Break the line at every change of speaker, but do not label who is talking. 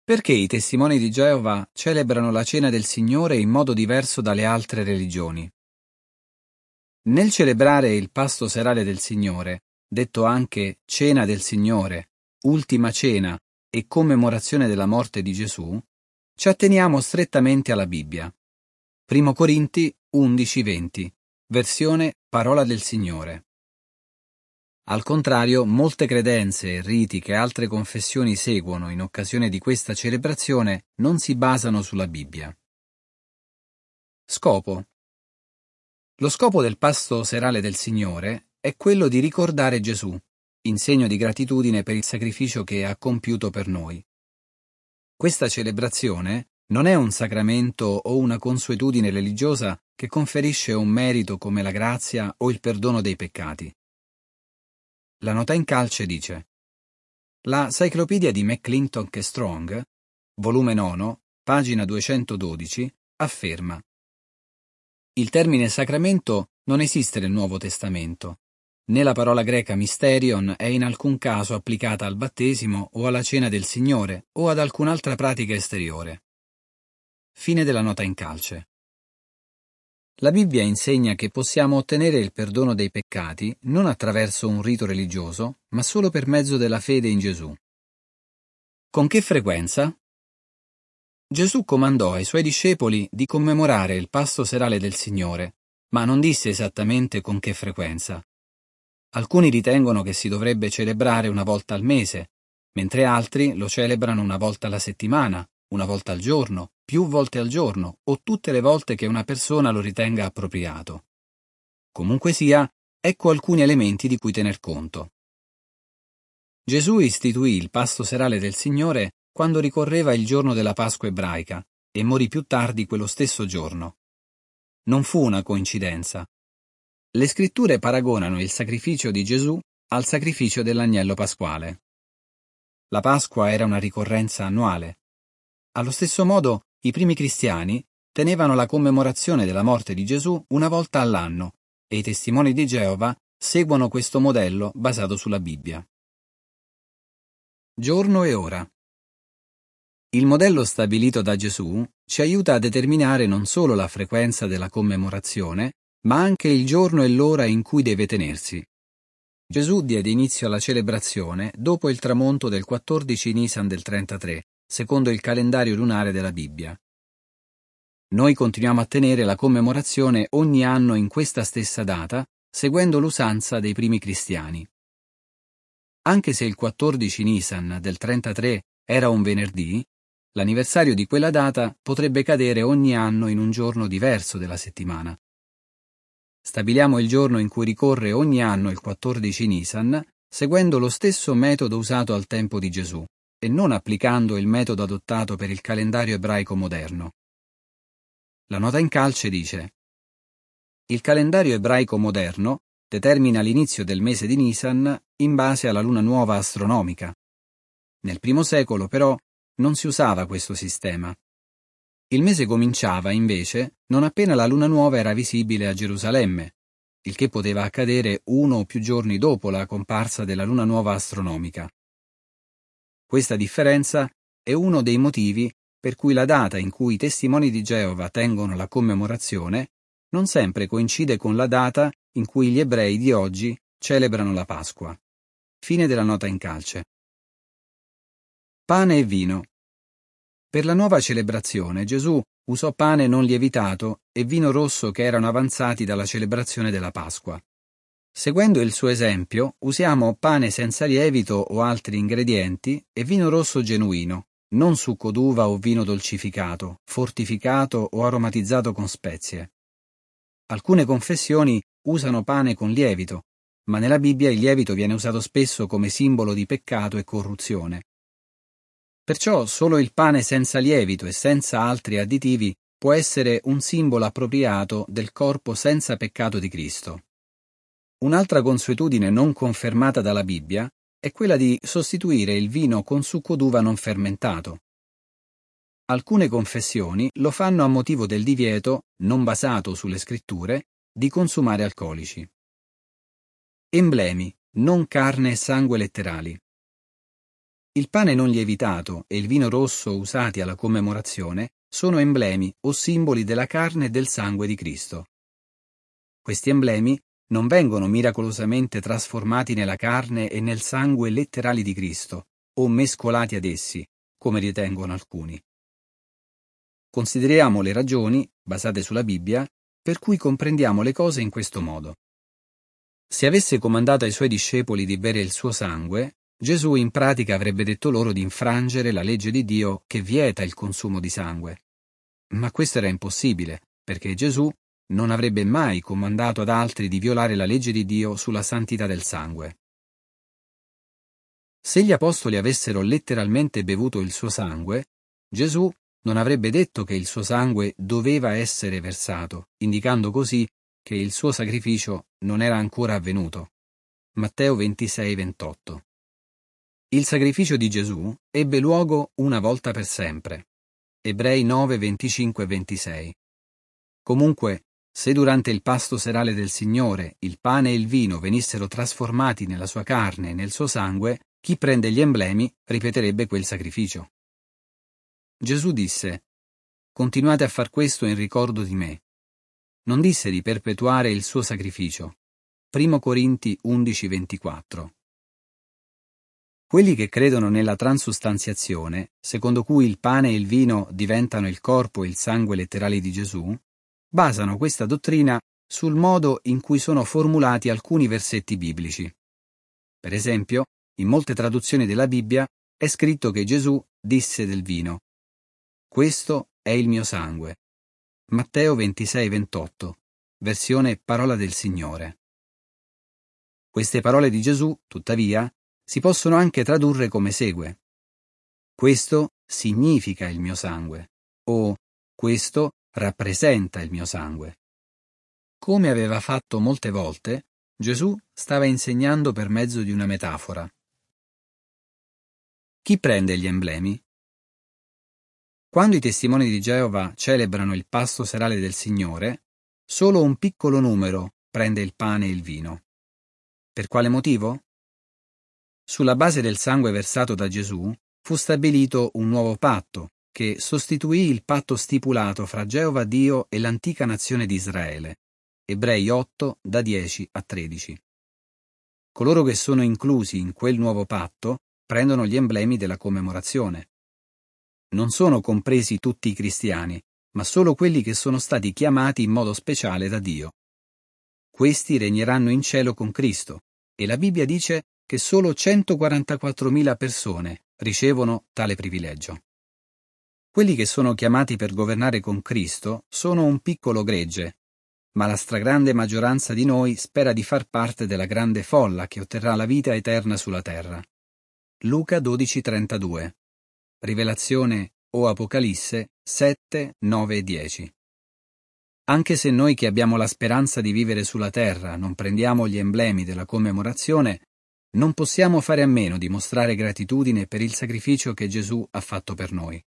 Perché i testimoni di Geova celebrano la cena del Signore in modo diverso dalle altre religioni? Nel celebrare il pasto serale del Signore, detto anche cena del Signore, ultima cena e commemorazione della morte di Gesù, ci atteniamo strettamente alla Bibbia. 1 Corinti 11:20, versione Parola del Signore. Al contrario, molte credenze e riti che altre confessioni seguono in occasione di questa celebrazione non si basano sulla Bibbia. Scopo. Lo scopo del pasto serale del Signore è quello di ricordare Gesù, in segno di gratitudine per il sacrificio che ha compiuto per noi. Questa celebrazione non è un sacramento o una consuetudine religiosa che conferisce un merito come la grazia o il perdono dei peccati. La nota in calce dice: la Cyclopedia di McClintock e Strong, volume 9, pagina 212, afferma: il termine sacramento non esiste nel Nuovo Testamento, né la parola greca mysterion è in alcun caso applicata al battesimo o alla cena del Signore o ad alcun'altra pratica esteriore. Fine della nota in calce. La Bibbia insegna che possiamo ottenere il perdono dei peccati non attraverso un rito religioso, ma solo per mezzo della fede in Gesù. Con che frequenza? Gesù comandò ai suoi discepoli di commemorare il pasto serale del Signore, ma non disse esattamente con che frequenza. Alcuni ritengono che si dovrebbe celebrare una volta al mese, mentre altri lo celebrano una volta alla settimana, una volta al giorno, più volte al giorno o tutte le volte che una persona lo ritenga appropriato. Comunque sia, ecco alcuni elementi di cui tener conto. Gesù istituì il pasto serale del Signore quando ricorreva il giorno della Pasqua ebraica e morì più tardi quello stesso giorno. Non fu una coincidenza. Le scritture paragonano il sacrificio di Gesù al sacrificio dell'agnello pasquale. La Pasqua era una ricorrenza annuale. Allo stesso modo, i primi cristiani tenevano la commemorazione della morte di Gesù una volta all'anno e i testimoni di Geova seguono questo modello basato sulla Bibbia. Giorno e ora. Il modello stabilito da Gesù ci aiuta a determinare non solo la frequenza della commemorazione, ma anche il giorno e l'ora in cui deve tenersi. Gesù diede inizio alla celebrazione dopo il tramonto del 14 Nisan del 33, secondo il calendario lunare della Bibbia. Noi continuiamo a tenere la commemorazione ogni anno in questa stessa data, seguendo l'usanza dei primi cristiani. Anche se il 14 Nisan del 33 era un venerdì, l'anniversario di quella data potrebbe cadere ogni anno in un giorno diverso della settimana. Stabiliamo il giorno in cui ricorre ogni anno il 14 Nisan, seguendo lo stesso metodo usato al tempo di Gesù, e non applicando il metodo adottato per il calendario ebraico moderno. La nota in calce dice: il calendario ebraico moderno determina l'inizio del mese di Nisan in base alla luna nuova astronomica. Nel primo secolo, però, non si usava questo sistema. Il mese cominciava, invece, non appena la luna nuova era visibile a Gerusalemme, il che poteva accadere 1 o più giorni dopo la comparsa della luna nuova astronomica. Questa differenza è uno dei motivi per cui la data in cui i testimoni di Geova tengono la commemorazione non sempre coincide con la data in cui gli ebrei di oggi celebrano la Pasqua. Fine della nota in calce. Pane e vino. Per la nuova celebrazione Gesù usò pane non lievitato e vino rosso che erano avanzati dalla celebrazione della Pasqua. Seguendo il suo esempio, usiamo pane senza lievito o altri ingredienti e vino rosso genuino, non succo d'uva o vino dolcificato, fortificato o aromatizzato con spezie. Alcune confessioni usano pane con lievito, ma nella Bibbia il lievito viene usato spesso come simbolo di peccato e corruzione. Perciò solo il pane senza lievito e senza altri additivi può essere un simbolo appropriato del corpo senza peccato di Cristo. Un'altra consuetudine non confermata dalla Bibbia è quella di sostituire il vino con succo d'uva non fermentato. Alcune confessioni lo fanno a motivo del divieto, non basato sulle scritture, di consumare alcolici. Emblemi, non carne e sangue letterali. Il pane non lievitato e il vino rosso usati alla commemorazione sono emblemi o simboli della carne e del sangue di Cristo. Questi emblemi non vengono miracolosamente trasformati nella carne e nel sangue letterali di Cristo o mescolati ad essi, come ritengono alcuni. Consideriamo le ragioni, basate sulla Bibbia, per cui comprendiamo le cose in questo modo. Se avesse comandato ai suoi discepoli di bere il suo sangue, Gesù in pratica avrebbe detto loro di infrangere la legge di Dio che vieta il consumo di sangue. Ma questo era impossibile, perché Gesù non avrebbe mai comandato ad altri di violare la legge di Dio sulla santità del sangue. Se gli apostoli avessero letteralmente bevuto il suo sangue, Gesù non avrebbe detto che il suo sangue doveva essere versato, indicando così che il suo sacrificio non era ancora avvenuto. Matteo 26:28. Il sacrificio di Gesù ebbe luogo una volta per sempre. Ebrei 9:25-26. Comunque, se durante il pasto serale del Signore il pane e il vino venissero trasformati nella sua carne e nel suo sangue, chi prende gli emblemi ripeterebbe quel sacrificio. Gesù disse: «Continuate a far questo in ricordo di me». Non disse di perpetuare il suo sacrificio. 1 Corinti 11:24. Quelli che credono nella transustanziazione, secondo cui il pane e il vino diventano il corpo e il sangue letterali di Gesù, basano questa dottrina sul modo in cui sono formulati alcuni versetti biblici. Per esempio, in molte traduzioni della Bibbia è scritto che Gesù disse del vino: «Questo è il mio sangue». Matteo 26:28, versione Parola del Signore. Queste parole di Gesù, tuttavia, si possono anche tradurre come segue: «Questo significa il mio sangue» o «Questo rappresenta il mio sangue». Come aveva fatto molte volte, Gesù stava insegnando per mezzo di una metafora. Chi prende gli emblemi? Quando i testimoni di Geova celebrano il pasto serale del Signore, solo un piccolo numero prende il pane e il vino. Per quale motivo? Sulla base del sangue versato da Gesù fu stabilito un nuovo patto che sostituì il patto stipulato fra Geova Dio e l'antica nazione di Israele. Ebrei 8, da 10 a 13. Coloro che sono inclusi in quel nuovo patto prendono gli emblemi della commemorazione. Non sono compresi tutti i cristiani, ma solo quelli che sono stati chiamati in modo speciale da Dio. Questi regneranno in cielo con Cristo, e la Bibbia dice che solo 144.000 persone ricevono tale privilegio. Quelli che sono chiamati per governare con Cristo sono un piccolo gregge, ma la stragrande maggioranza di noi spera di far parte della grande folla che otterrà la vita eterna sulla terra. Luca 12:32. Rivelazione o Apocalisse 7, 9 e 10. Anche se noi che abbiamo la speranza di vivere sulla terra non prendiamo gli emblemi della commemorazione, non possiamo fare a meno di mostrare gratitudine per il sacrificio che Gesù ha fatto per noi.